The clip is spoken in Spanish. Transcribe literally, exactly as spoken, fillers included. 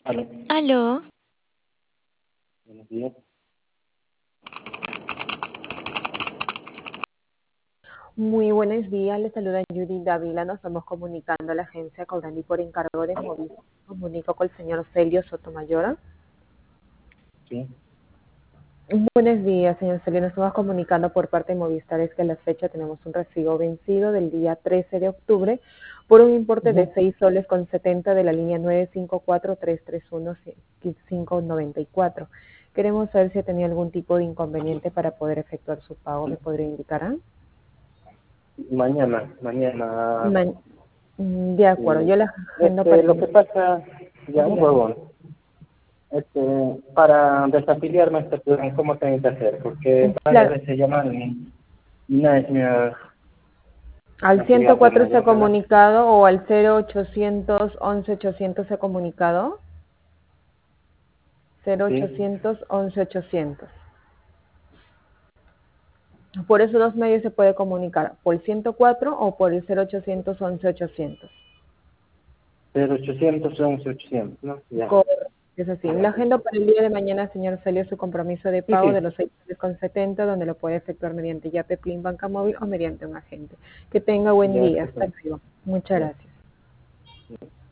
Aló, Aló, buenos días. Muy buenos días, les saluda Judy Dávila, nos estamos comunicando a la agencia Cobrandi por encargo de móvil. Comunico con el señor Celio Sotomayor. Sí, Buenos días, señor Celio, nos estamos comunicando por parte de Movistar, es que a la fecha tenemos un recibo vencido del día trece de octubre por un importe de ujú. seis soles con setenta de la línea nueve cinco cuatro tres tres uno cinco nueve cuatro. Queremos saber si tenía algún tipo de inconveniente para poder efectuar su pago, ¿me podría indicar? ah? Mañana, mañana. Ma- mm, De acuerdo, Sí. yo la agendo Este, para lo que el pasa, ya un día. huevón, este, para desafiliarme a este plan, ¿cómo tengo que hacer? Porque varias Claro, veces llaman y y nadie me ha, me al ha querido ciento cuatro atender, se ha ¿no? ¿Verdad? comunicado o al cero ochocientos once ochocientos se ha comunicado. cero Sí, ochocientos once ochocientos. Por esos dos medios se puede comunicar, por el ciento cuatro o por el cero ochocientos once ochocientos. cero ochocientos once ochocientos, ¿no? Ya, Correcto. Es así. ya, La pues. agenda para el día de mañana, señor Celio, su compromiso de Sí, pago de sí. los seis con setenta, donde lo puede efectuar mediante Yape, Plin, Banca Móvil o mediante un agente. Que tenga buen Ya, día. está Hasta bien. luego. Muchas Ya. gracias.